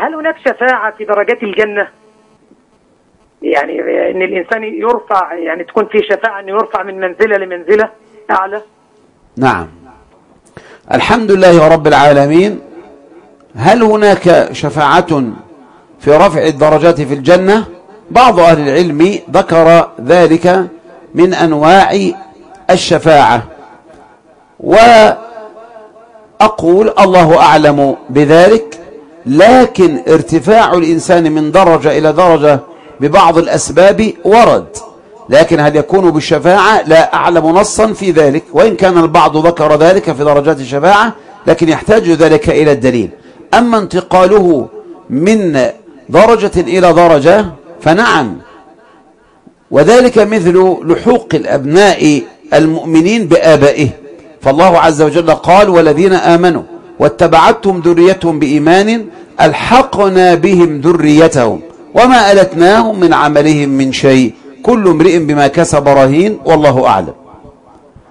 هل هناك شفاعة في درجات الجنة؟ يعني ان الانسان يرفع، يعني تكون في شفاعة ان يرفع من منزلة لمنزلة اعلى. نعم، الحمد لله رب العالمين. هل هناك شفاعة في رفع الدرجات في الجنة؟ بعض أهل العلم ذكر ذلك من أنواع الشفاعة، وأقول الله أعلم بذلك، لكن ارتفاع الإنسان من درجة إلى درجة ببعض الأسباب ورد، لكن هل يكون بالشفاعة؟ لا أعلم نصا في ذلك، وإن كان البعض ذكر ذلك في درجات الشفاعة، لكن يحتاج ذلك إلى الدليل. أما انتقاله من درجة إلى درجة فنعم، وذلك مثل لحوق الأبناء المؤمنين بآبائه، فالله عز وجل قال: والذين آمنوا واتبعتهم ذريتهم بإيمان ألحقنا بهم ذريتهم وما ألتناهم من عملهم من شيء كل امرئ بما كسب رهين والله أعلم.